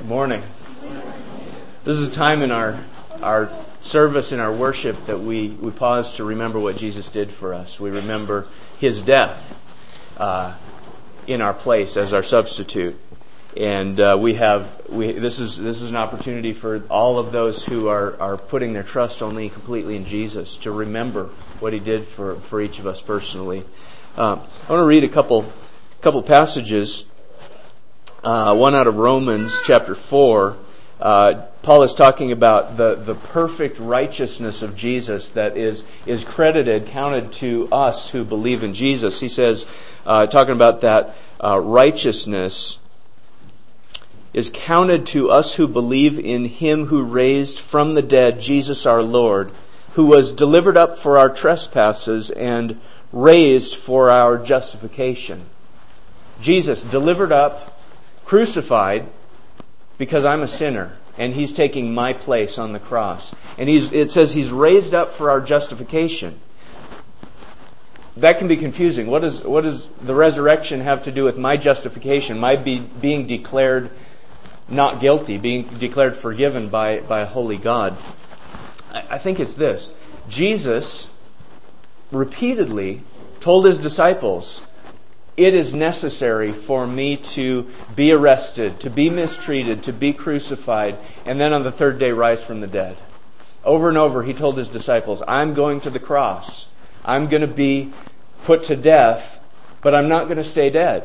Good morning. This is a time in our service, in our worship, that we pause to remember what Jesus did for us. We remember His death in our place as our substitute. And this is an opportunity for all of those who are putting their trust only completely in Jesus to remember what He did for each of us personally. I want to read a couple passages. One out of Romans chapter 4. Paul is talking about the perfect righteousness of Jesus that is counted to us who believe in Jesus. He says, talking about that righteousness is counted to us who believe in Him who raised from the dead Jesus our Lord, who was delivered up for our trespasses and raised for our justification. Jesus delivered up, crucified, because I'm a sinner, and He's taking my place on the cross. And it says He's raised up for our justification. That can be confusing. What does the resurrection have to do with my justification, my being declared not guilty, being declared forgiven by a holy God? I think it's this. Jesus repeatedly told His disciples, it is necessary for me to be arrested, to be mistreated, to be crucified, and then on the third day rise from the dead. Over and over He told His disciples, I'm going to the cross. I'm going to be put to death, but I'm not going to stay dead.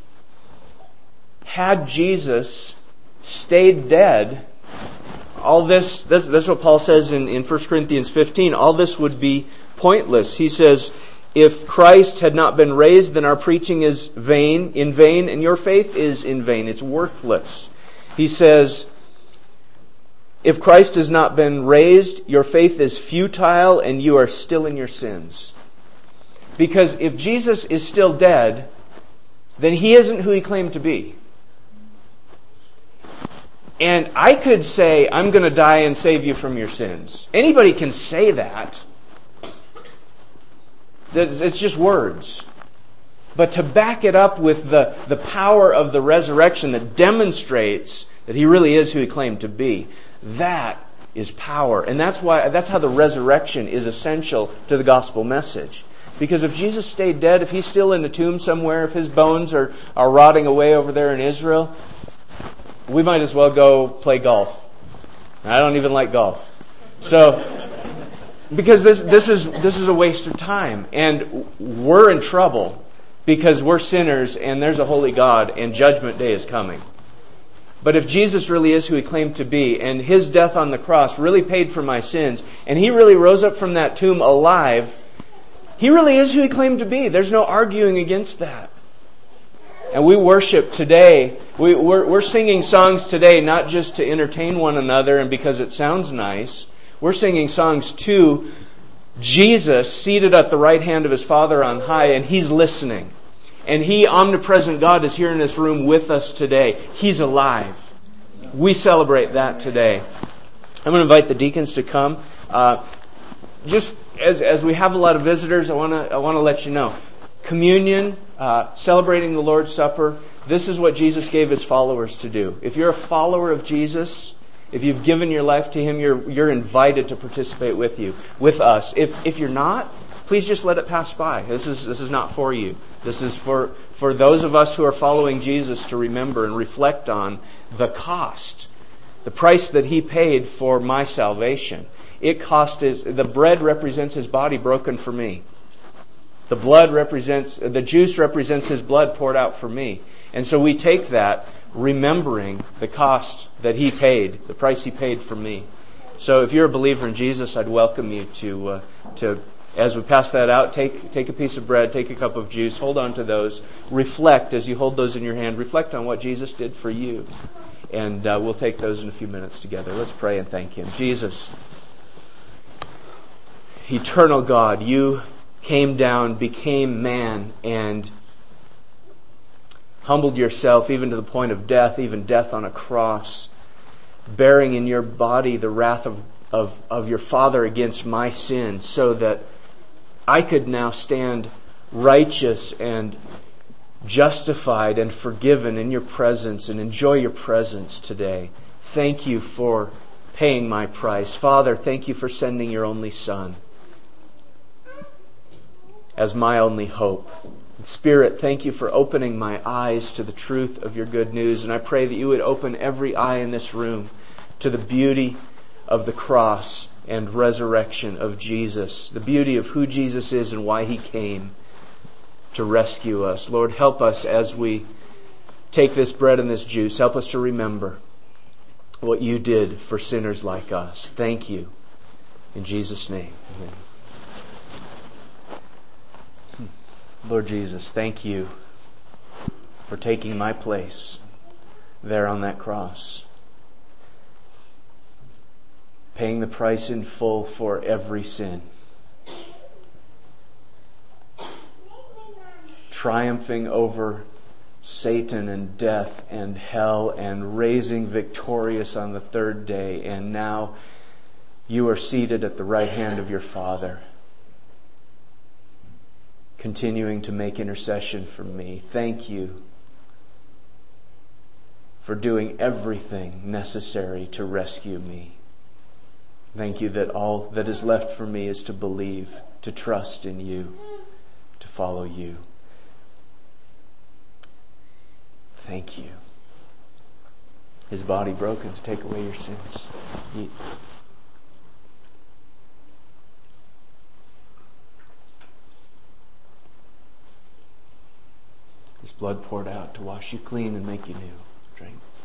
Had Jesus stayed dead, all this is what Paul says in 1 Corinthians 15, all this would be pointless. He says, if Christ had not been raised, then our preaching is in vain, and your faith is in vain. It's worthless. He says, if Christ has not been raised, your faith is futile, and you are still in your sins. Because if Jesus is still dead, then He isn't who He claimed to be. And I could say, I'm going to die and save you from your sins. Anybody can say that. It's just words. But to back it up with the power of the resurrection that demonstrates that He really is who He claimed to be, that is power. And that's how the resurrection is essential to the gospel message. Because if Jesus stayed dead, if He's still in the tomb somewhere, if His bones are rotting away over there in Israel, we might as well go play golf. I don't even like golf. Because this is a waste of time, and we're in trouble because we're sinners and there's a holy God and judgment day is coming. But if Jesus really is who He claimed to be, and His death on the cross really paid for my sins, and He really rose up from that tomb alive, He really is who He claimed to be. There's no arguing against that. And we worship today. We're singing songs today not just to entertain one another and because it sounds nice. We're singing songs to Jesus seated at the right hand of His Father on high, and He's listening. And He, omnipresent God, is here in this room with us today. He's alive. We celebrate that today. I'm going to invite the deacons to come. Just as we have a lot of visitors, I want to let you know. Communion, celebrating the Lord's Supper, this is what Jesus gave His followers to do. If you're a follower of Jesus, if you've given your life to Him, you're invited to participate with us. If you're not, please just let it pass by. This is not for you. This is for those of us who are following Jesus to remember and reflect on the cost, the price that He paid for my salvation. The bread represents His body broken for me. The juice represents His blood poured out for me. And so we take that, remembering the cost that He paid, the price He paid for me. So if you're a believer in Jesus, I'd welcome you to as we pass that out, take a piece of bread, take a cup of juice, hold on to those, reflect as you hold those in your hand, reflect on what Jesus did for you. And we'll take those in a few minutes together. Let's pray and thank Him. Jesus, eternal God, You came down, became man, and humbled Yourself even to the point of death, even death on a cross, bearing in Your body the wrath of Your Father against my sin, so that I could now stand righteous and justified and forgiven in your presence and enjoy your presence today. Thank you for paying my price. Father, thank you for sending your only Son as my only hope. Spirit, thank you for opening my eyes to the truth of your good news. And I pray that you would open every eye in this room to the beauty of the cross and resurrection of Jesus, the beauty of who Jesus is and why He came to rescue us. Lord, help us as we take this bread and this juice. Help us to remember what you did for sinners like us. Thank you. In Jesus' name, amen. Lord Jesus, thank you for taking my place there on that cross, paying the price in full for every sin, triumphing over Satan and death and hell and raising victorious on the third day. And now you are seated at the right hand of your Father, continuing to make intercession for me. Thank you for doing everything necessary to rescue me. Thank you that all that is left for me is to believe, to trust in you, to follow you. Thank you. His body broken to take away your sins. Eat. His blood poured out to wash you clean and make you new. Drink.